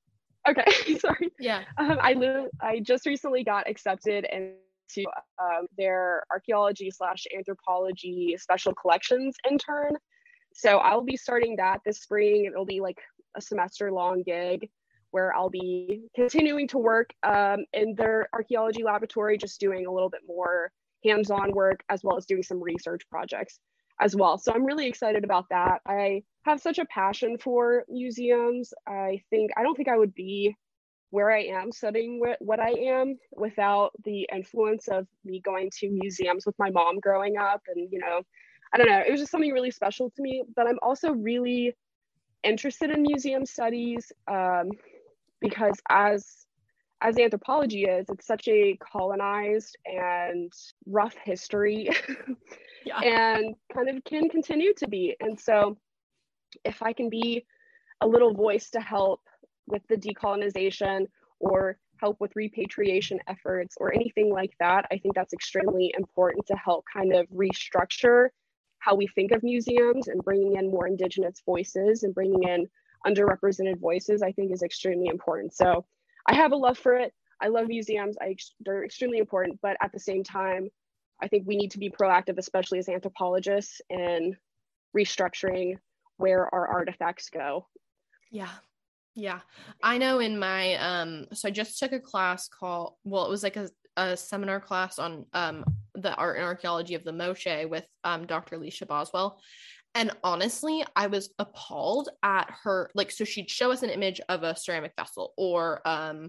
Okay, sorry. Yeah. Um, I live, I just recently got accepted into um, their archaeology slash anthropology special collections intern. So I'll be starting that this spring. It'll be like a semester long gig where I'll be continuing to work um, in their archaeology laboratory, just doing a little bit more hands-on work, as well as doing some research projects as well. So I'm really excited about that. I have such a passion for museums. I think, I don't think I would be where I am studying what I am without the influence of me going to museums with my mom growing up. And, you know, I don't know, it was just something really special to me. But I'm also really interested in museum studies um, because as as anthropology is, it's such a colonized and rough history yeah. and kind of can continue to be. And so if I can be a little voice to help with the decolonization or help with repatriation efforts or anything like that, I think that's extremely important to help kind of restructure how we think of museums, and bringing in more Indigenous voices and bringing in underrepresented voices, I think is extremely important. So I have a love for it. I love museums. I, they're extremely important, but at the same time, I think we need to be proactive, especially as anthropologists, in restructuring where our artifacts go. Yeah. Yeah. I know in my, um, so I just took a class called, well, it was like a, a seminar class on um, the art and archaeology of the Moche with um, Doctor Alicia Boswell. And honestly, I was appalled at her, like, so she'd show us an image of a ceramic vessel or um,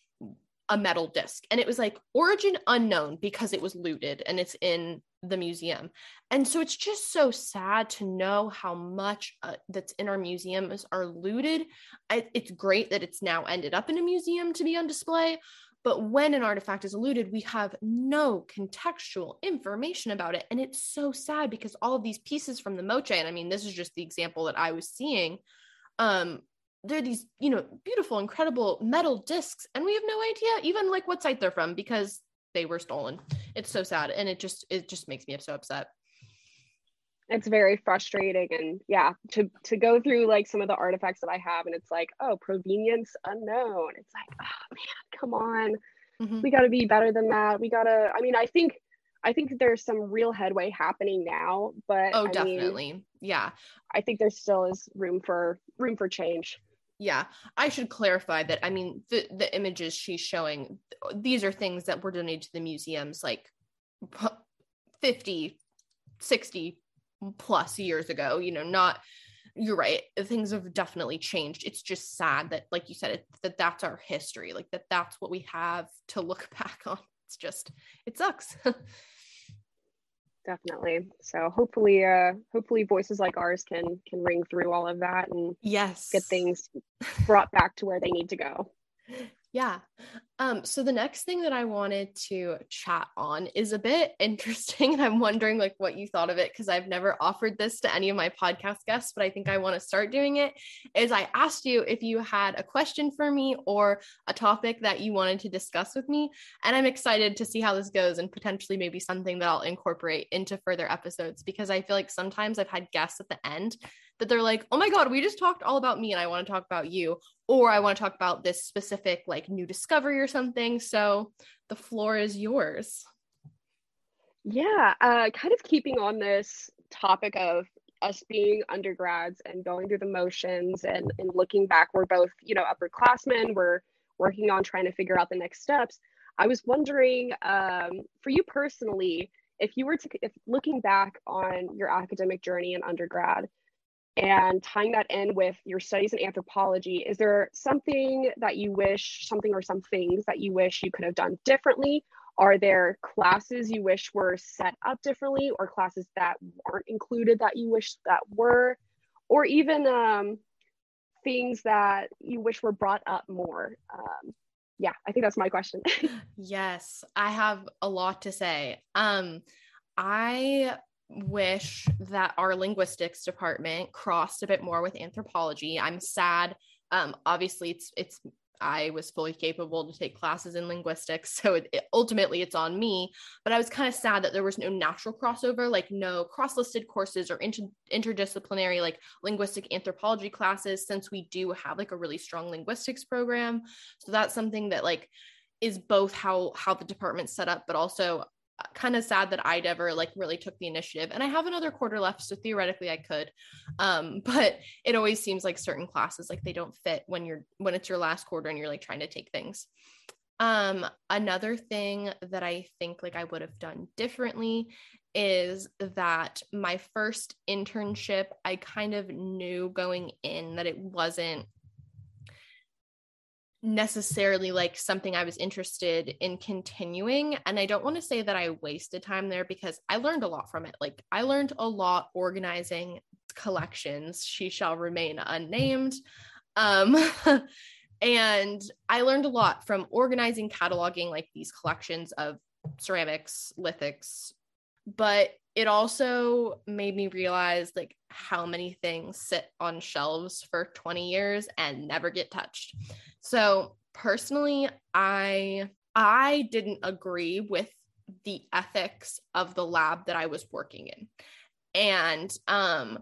a metal disc. And it was like origin unknown because it was looted and it's in the museum. And so it's just so sad to know how much uh, that's in our museums are looted. I, it's great that it's now ended up in a museum to be on display. But when an artifact is looted, we have no contextual information about it. And it's so sad because all of these pieces from the Moche, and I mean, this is just the example that I was seeing, um, they're these, you know, beautiful, incredible metal discs. And we have no idea even like what site they're from because they were stolen. It's so sad. And it just, it just makes me so upset. It's very frustrating. And yeah, to, to go through like some of the artifacts that I have and it's like, oh, provenience unknown. It's like, oh man, come on. Mm-hmm. We got to be better than that. We got to, I mean, I think, I think there's some real headway happening now, but oh, I definitely. mean, yeah. I think there still is room for room for change. Yeah. I should clarify that. I mean, the, the images she's showing, these are things that were donated to the museums like fifty, sixty plus years ago, you know, not you're right. Things have definitely changed. It's just sad that, like you said, it, that that's our history, like that that's what we have to look back on. It's just, it sucks. Definitely. So hopefully, uh, hopefully voices like ours can can ring through all of that and yes, get things brought back to where they need to go. Yeah. Um, so the next thing that I wanted to chat on is a bit interesting, and I'm wondering like what you thought of it, because I've never offered this to any of my podcast guests, but I think I want to start doing it. Is I asked you if you had a question for me or a topic that you wanted to discuss with me, and I'm excited to see how this goes and potentially maybe something that I'll incorporate into further episodes, because I feel like sometimes I've had guests at the end that they're like, oh my God, we just talked all about me and I want to talk about you, or I want to talk about this specific like new discovery or something. So the floor is yours. Yeah, uh, kind of keeping on this topic of us being undergrads and going through the motions and, and looking back, we're both, you know, upperclassmen, we're working on trying to figure out the next steps. I was wondering, um, for you personally, if you were to, if looking back on your academic journey in undergrad, and tying that in with your studies in anthropology, is there something that you wish, something or some things that you wish you could have done differently? Are there classes you wish were set up differently, or classes that weren't included that you wish that were? Or even um, things that you wish were brought up more? Um, yeah, I think that's my question. Yes, I have a lot to say. Um, I wish that our linguistics department crossed a bit more with anthropology. I'm sad. Um, obviously it's, it's, I was fully capable to take classes in linguistics. So it, it, ultimately it's on me, but I was kind of sad that there was no natural crossover, like no cross-listed courses or inter- interdisciplinary, like linguistic anthropology classes, since we do have like a really strong linguistics program. So that's something that like is both how, how the department's set up, but also kind of sad that I never like really took the initiative. And I have another quarter left, so theoretically I could, um but it always seems like certain classes like they don't fit when you're when it's your last quarter and you're like trying to take things. Um another thing that I think like I would have done differently is that my first internship, I kind of knew going in that it wasn't necessarily like something I was interested in continuing. And I don't want to say that I wasted time there, because I learned a lot from it. Like I learned a lot organizing collections. She shall remain unnamed. Um, and I learned a lot from organizing, cataloging like these collections of ceramics, lithics, but it also made me realize like how many things sit on shelves for twenty years and never get touched. So personally, I I didn't agree with the ethics of the lab that I was working in. And um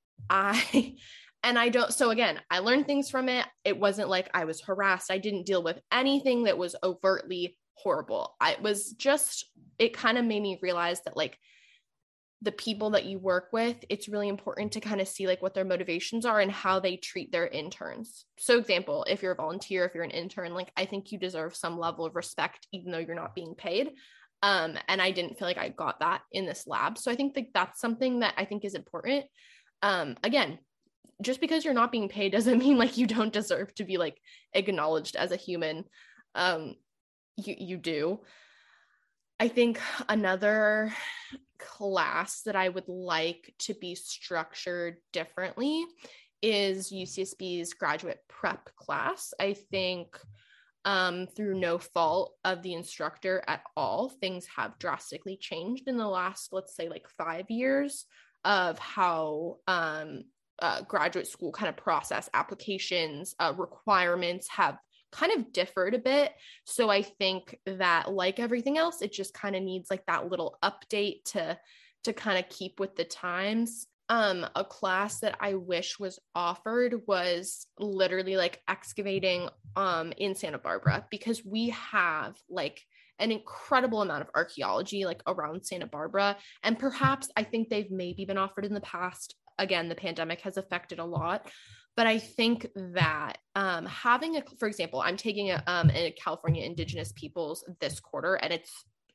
I and I don't so again, I learned things from it. It wasn't like I was harassed. I didn't deal with anything that was overtly horrible. I was just it kind of made me realize that like the people that you work with, it's really important to kind of see like what their motivations are and how they treat their interns. So example, if you're a volunteer, if you're an intern, like I think you deserve some level of respect, even though you're not being paid. Um, and I didn't feel like I got that in this lab. So I think that that's something that I think is important. Um, again, just because you're not being paid doesn't mean like you don't deserve to be like acknowledged as a human. Um, you, you do. I think another class that I would like to be structured differently is U C S B's graduate prep class. I think um, through no fault of the instructor at all, things have drastically changed in the last, let's say like five years of how um, uh, graduate school kind of process applications, uh, requirements have kind of differed a bit. So I think that like everything else, it just kind of needs like that little update to to kind of keep with the times. Um, a class that I wish was offered was literally like excavating um in Santa Barbara, because we have like an incredible amount of archaeology like around Santa Barbara. And perhaps I think they've maybe been offered in the past. Again, the pandemic has affected a lot. But I think that um, having a, for example, I'm taking a, um, a California Indigenous peoples this quarter, and it's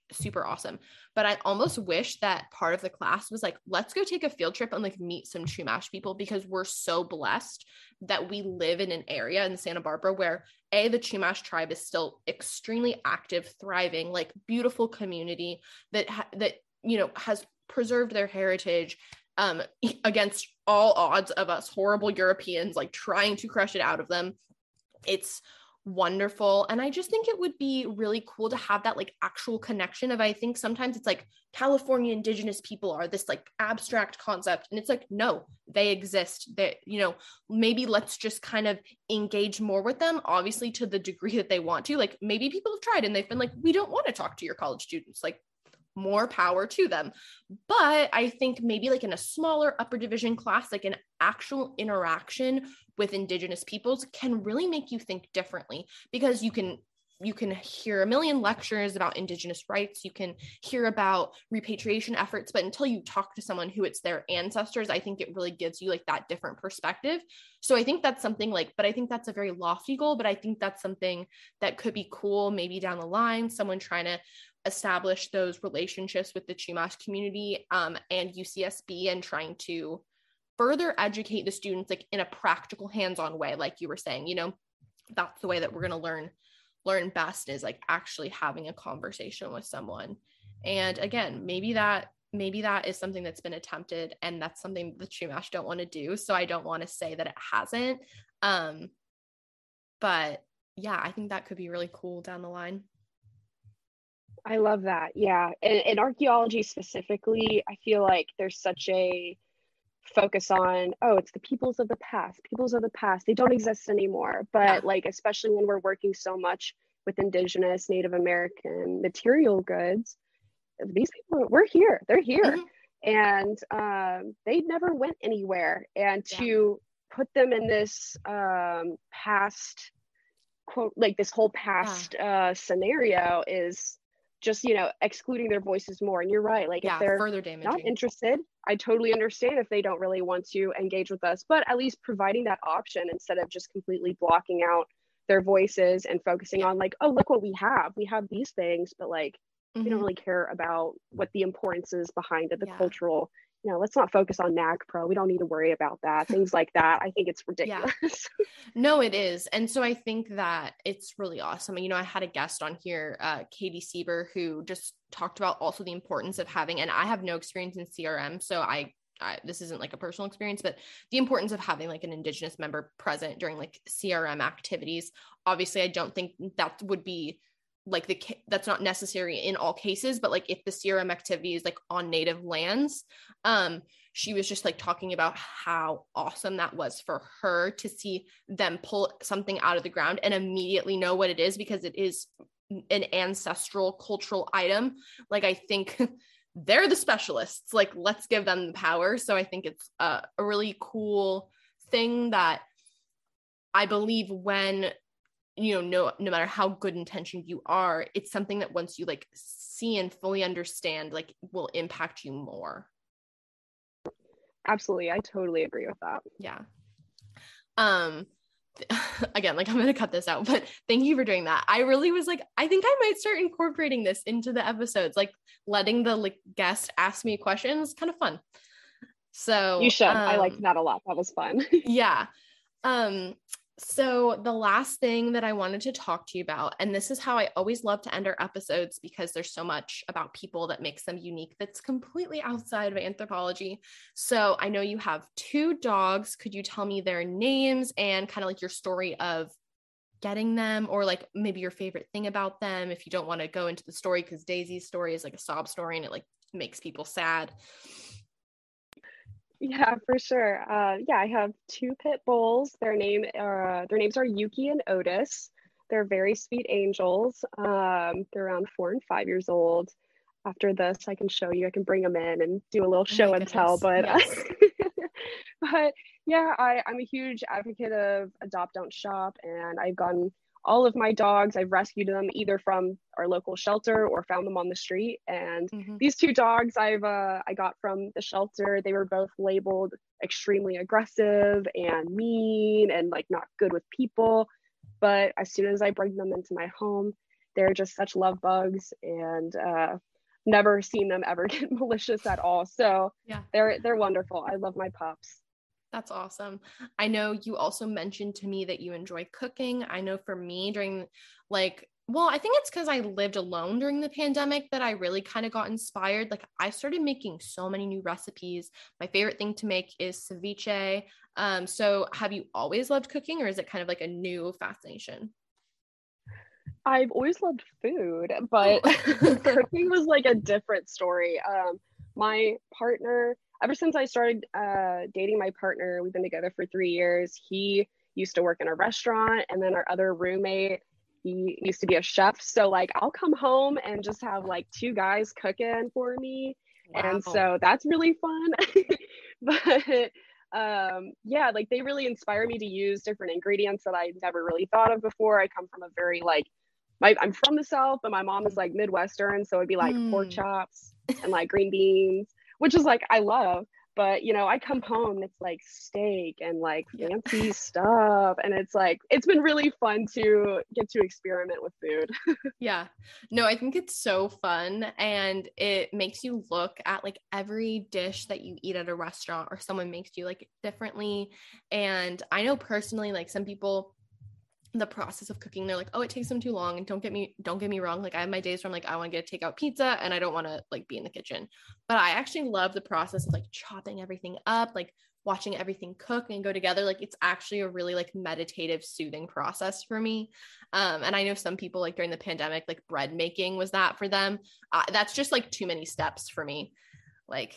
super awesome. But I almost wish that part of the class was like, let's go take a field trip and like meet some Chumash people, because we're so blessed that we live in an area in Santa Barbara where a the Chumash tribe is still extremely active, thriving, like beautiful community that ha- that you know has preserved their heritage um against all odds of us horrible Europeans like trying to crush it out of them. It's wonderful. And I just think it would be really cool to have that like actual connection of, I think sometimes it's like California indigenous people are this like abstract concept, and it's like, no, they exist. That, you know, maybe let's just kind of engage more with them, obviously to the degree that they want to. Like maybe people have tried and they've been like, we don't want to talk to your college students, like more power to them. But I think maybe like in a smaller upper division class, like an actual interaction with indigenous peoples can really make you think differently, because you can you can hear a million lectures about indigenous rights, you can hear about repatriation efforts, but until you talk to someone who it's their ancestors, I think it really gives you like that different perspective. So I think that's something like, but I think that's a very lofty goal, but I think that's something that could be cool maybe down the line, someone trying to establish those relationships with the Chumash community um, and U C S B, and trying to further educate the students like in a practical hands-on way. Like you were saying, you know, that's the way that we're going to learn learn best, is like actually having a conversation with someone. And again, maybe that maybe that is something that's been attempted, and that's something the Chumash don't want to do. So I don't want to say that it hasn't. Um, but yeah, I think that could be really cool down the line. I love that. Yeah. And in archaeology specifically, I feel like there's such a focus on, oh, it's the peoples of the past, peoples of the past, they don't exist anymore. But yeah. like, especially when we're working so much with indigenous Native American material goods, these people, we're here, they're here. Mm-hmm. And um, they never went anywhere. And to yeah. put them in this um, past, quote, like this whole past yeah. uh, scenario is just, you know, excluding their voices more. And you're right, like yeah, if they're further damaging. Not interested, I totally understand if they don't really want to engage with us, but at least providing that option instead of just completely blocking out their voices and focusing yeah. on like, oh, look what we have. We have these things, but like, mm-hmm. we don't really care about what the importance is behind it, the yeah. cultural, you know, let's not focus on NAGPRO. We don't need to worry about that. Things like that. I think it's ridiculous. Yeah. No, it is. And so I think that it's really awesome. You know, I had a guest on here, uh, Katie Sieber, who just talked about also the importance of having, and I have no experience in C R M, so I, I this isn't like a personal experience, but the importance of having like an indigenous member present during like C R M activities. Obviously, I don't think that would be like the that's not necessary in all cases, but like if the C R M activity is like on native lands, um she was just like talking about how awesome that was for her to see them pull something out of the ground and immediately know what it is, because it is an ancestral cultural item. Like I think they're the specialists, like let's give them the power. So I think it's a, a really cool thing that I believe when you know, no, no matter how good intentioned you are, it's something that once you like see and fully understand, like will impact you more. Absolutely. I totally agree with that. Yeah. Um, again, like I'm going to cut this out, but thank you for doing that. I really was like, I think I might start incorporating this into the episodes, like letting the like guest ask me questions, kind of fun. So you should, um, I liked that a lot. That was fun. yeah. Um, So the last thing that I wanted to talk to you about, and this is how I always love to end our episodes because there's so much about people that makes them unique that's completely outside of anthropology. So I know you have two dogs. Could you tell me their names and kind of like your story of getting them, or like maybe your favorite thing about them, if you don't want to go into the story, because Daisy's story is like a sob story and it like makes people sad. Yeah, for sure. Uh, yeah, I have two pit bulls. Their name, uh, their names are Yuki and Otis. They're very sweet angels. Um, they're around four and five years old. After this, I can show you. I can bring them in and do a little show oh and tell. But, yes. but yeah, I, I'm a huge advocate of adopt, don't shop, and I've gotten all of my dogs, I've rescued them either from our local shelter or found them on the street. And mm-hmm. these two dogs I've uh, I got from the shelter, they were both labeled extremely aggressive and mean and like not good with people. But as soon as I bring them into my home, they're just such love bugs, and uh, never seen them ever get malicious at all. So yeah, they're they're wonderful. I love my pups. That's awesome. I know you also mentioned to me that you enjoy cooking. I know for me during like, well, I think it's because I lived alone during the pandemic that I really kind of got inspired. Like I started making so many new recipes. My favorite thing to make is ceviche. Um, so have you always loved cooking, or is it kind of like a new fascination? I've always loved food, but Oh. cooking was like a different story. Um, my partner, ever since I started uh, dating my partner, we've been together for three years. He used to work in a restaurant, and then our other roommate, he used to be a chef. So like I'll come home and just have like two guys cooking for me. And Wow. so that's really fun. But um yeah, like they really inspire me to use different ingredients that I never really thought of before. I come from a very like my I'm from the South, but my mom is like Midwestern, so it'd be like pork Mm. chops and like green beans, which is like I love. But you know, I come home, it's like steak and like Yeah. fancy stuff, and it's like it's been really fun to get to experiment with food. Yeah. No, I think it's so fun, and it makes you look at like every dish that you eat at a restaurant or someone makes you like differently. And I know personally, like some people, the process of cooking, they're like, oh, it takes them too long. And don't get me don't get me wrong, like I have my days where I'm like, I want to get a takeout pizza and I don't want to like be in the kitchen, but I actually love the process of like chopping everything up, like watching everything cook and go together. Like it's actually a really like meditative, soothing process for me. Um and I know some people like during the pandemic, like bread making was that for them. Uh, that's just like too many steps for me, like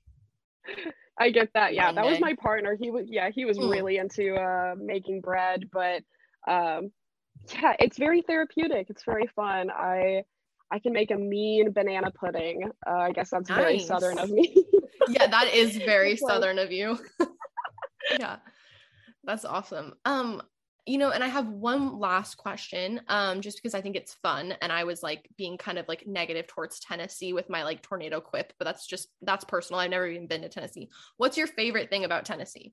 I get that. Yeah, one that was day. my partner. He was yeah, he was Mm. really into uh making bread, but um yeah, it's very therapeutic. It's very fun. I I can make a mean banana pudding. Uh, I guess that's very southern of Nice. me. Yeah, that is very It's like southern of you. Yeah. That's awesome. Um, you know, and I have one last question, um, just because I think it's fun. And I was like being kind of like negative towards Tennessee with my like tornado quip, but that's just that's personal. I've never even been to Tennessee. What's your favorite thing about Tennessee?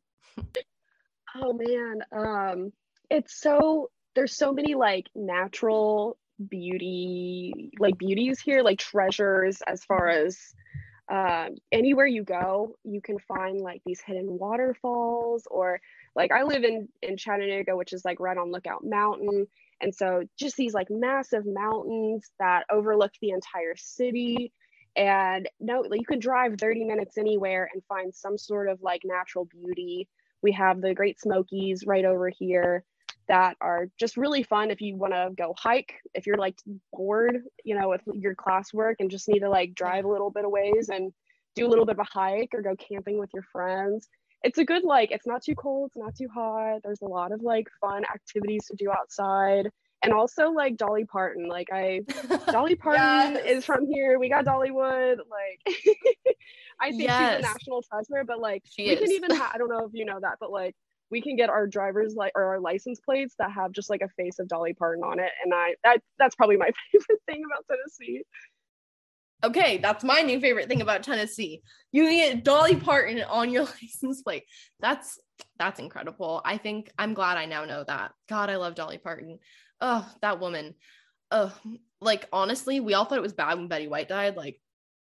oh man, um, it's so there's so many like natural beauty, like beauties here, like treasures as far Mhm. as um, anywhere you go, you can find like these hidden waterfalls, or like I live in in Chattanooga, which is like right on Lookout Mountain, and so just these like massive mountains that overlook the entire city. And no, like, you can drive thirty minutes anywhere and find some sort of like natural beauty. We have the Great Smokies right over here that are just really fun if you want to go hike, if you're like bored, you know, with your classwork and just need to like Yeah. drive a little bit of ways and do a little bit of a hike or go camping with your friends. It's a good like it's not too cold, it's not too hot. There's a lot of like fun activities to do outside. And also like Dolly Parton. Like I Dolly Parton Yes. is from here. We got Dollywood. Like I think she's a Yes, national treasure, but like she we can is. even have I don't know if you know that, but like we can get our driver's like or our license plates that have just like a face of Dolly Parton on it. And I that that's probably my favorite thing about Tennessee. Okay, that's my new favorite thing about Tennessee. You can get Dolly Parton on your license plate. That's that's incredible. I think I'm glad I now know that. God, I love Dolly Parton. Oh, that woman. Oh, like honestly, we all thought it was bad when Betty White died. Like,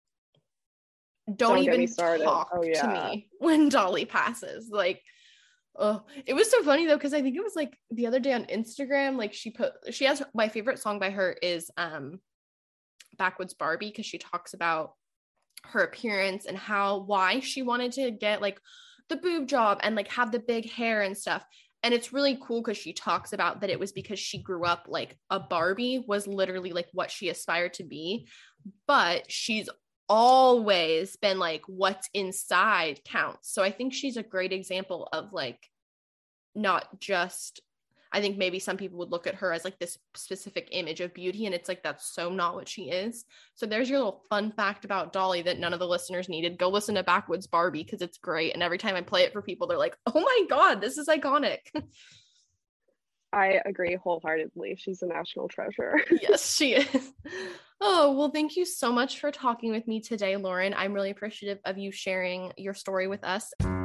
don't Don't get me even started. talk Oh to yeah. me when Dolly passes. Like, oh, it was so funny though, because I think it was like the other day on Instagram, like she put she has my favorite song by her is um Backwoods Barbie, because she talks about her appearance and how why she wanted to get like the boob job and like have the big hair and stuff. And it's really cool because she talks about that it was because she grew up like a Barbie was literally like what she aspired to be, but she's always been like what's inside counts. So I think she's a great example of like not just I think maybe some people would look at her as like this specific image of beauty, and it's like that's so not what she is. So there's your little fun fact about Dolly that none of the listeners needed. Go listen to Backwoods Barbie because it's great, and every time I play it for people they're like, oh my god, this is iconic. I agree wholeheartedly. She's a national treasure. Yes, she is. Oh, well, thank you so much for talking with me today, Lauren. I'm really appreciative of you sharing your story with us.